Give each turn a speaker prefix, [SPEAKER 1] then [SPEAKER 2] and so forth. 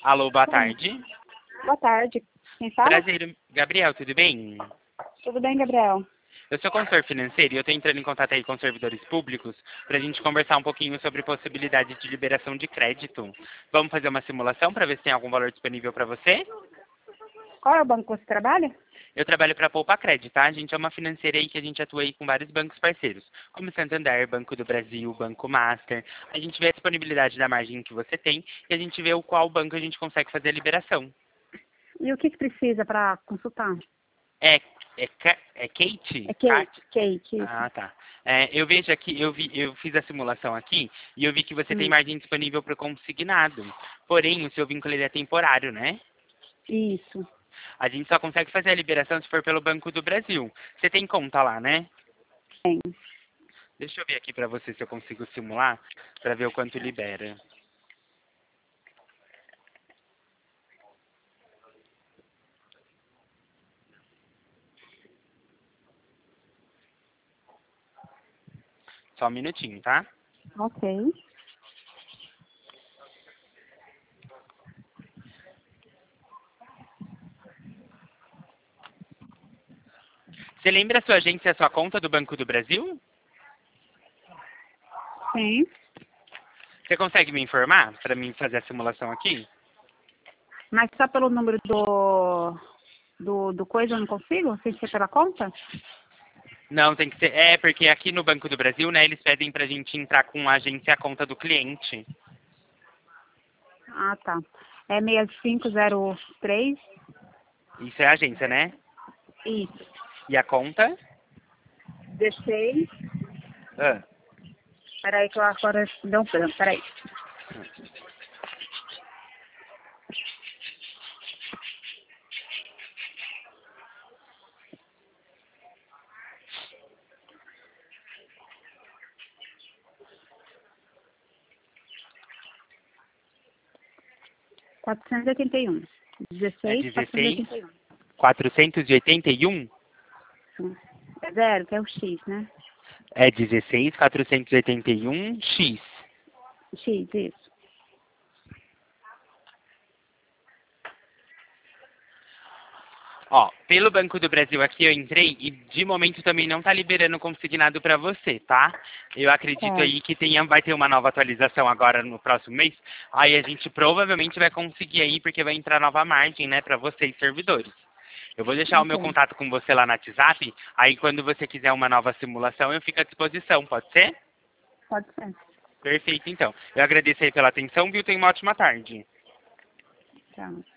[SPEAKER 1] Alô, boa
[SPEAKER 2] Sim.
[SPEAKER 1] tarde.
[SPEAKER 2] Boa tarde. Quem fala?
[SPEAKER 1] Prazer, Gabriel, tudo bem?
[SPEAKER 2] Tudo bem, Gabriel?
[SPEAKER 1] Eu sou consultor financeiro e eu estou entrando em contato aí com servidores públicos para a gente conversar um pouquinho sobre possibilidade de liberação de crédito. Vamos fazer uma simulação para ver se tem algum valor disponível para você?
[SPEAKER 2] Qual é o banco que você trabalha?
[SPEAKER 1] Eu trabalho para a Poupa Crédito, tá? A gente é uma financeira aí que a gente atua aí com vários bancos parceiros, como Santander, Banco do Brasil, Banco Master. A gente vê a disponibilidade da margem que você tem e a gente vê o qual banco a gente consegue fazer a liberação.
[SPEAKER 2] E o que precisa para consultar?
[SPEAKER 1] É Kate?
[SPEAKER 2] É Kate. Kate,
[SPEAKER 1] Ah,
[SPEAKER 2] isso.
[SPEAKER 1] tá. Eu vejo aqui, eu fiz a simulação aqui e eu vi que você tem margem disponível para o consignado. Porém, o seu vínculo ele é temporário, né?
[SPEAKER 2] Isso.
[SPEAKER 1] A gente só consegue fazer a liberação se for pelo Banco do Brasil. Você tem conta lá, né?
[SPEAKER 2] Tem.
[SPEAKER 1] Deixa eu ver aqui para você se eu consigo simular para ver o quanto libera. Só um minutinho, tá?
[SPEAKER 2] Ok.
[SPEAKER 1] Você lembra a sua agência e a sua conta do Banco do Brasil?
[SPEAKER 2] Sim.
[SPEAKER 1] Você consegue me informar para mim fazer a simulação aqui?
[SPEAKER 2] Mas só pelo número do coisa eu não consigo? Sem ser pela conta?
[SPEAKER 1] Não, tem que ser. É, porque aqui no Banco do Brasil, né, eles pedem pra gente entrar com a agência e a conta do cliente.
[SPEAKER 2] Ah, tá. É 6503.
[SPEAKER 1] Isso é a agência, né?
[SPEAKER 2] Isso.
[SPEAKER 1] E a conta?
[SPEAKER 2] 16.
[SPEAKER 1] Ah.
[SPEAKER 2] Peraí que eu agora deu um branco. Peraí. R$ 481.
[SPEAKER 1] É
[SPEAKER 2] 16,
[SPEAKER 1] 16
[SPEAKER 2] 481.
[SPEAKER 1] 481?
[SPEAKER 2] É zero, que é o X, né?
[SPEAKER 1] É 16 481 X.
[SPEAKER 2] X, isso.
[SPEAKER 1] Ó, pelo Banco do Brasil aqui eu entrei e de momento também não tá liberando consignado para você, tá? Eu acredito
[SPEAKER 2] É.
[SPEAKER 1] aí que vai ter uma nova atualização agora no próximo mês. Aí a gente provavelmente vai conseguir aí porque vai entrar nova margem, né, para vocês servidores. Eu vou deixar o meu
[SPEAKER 2] Ok.
[SPEAKER 1] contato com você lá no WhatsApp, aí quando você quiser uma nova simulação eu fico à disposição, pode ser?
[SPEAKER 2] Pode ser.
[SPEAKER 1] Perfeito, então. Eu agradeço aí pela atenção, viu? Tenha uma ótima tarde.
[SPEAKER 2] Tchau.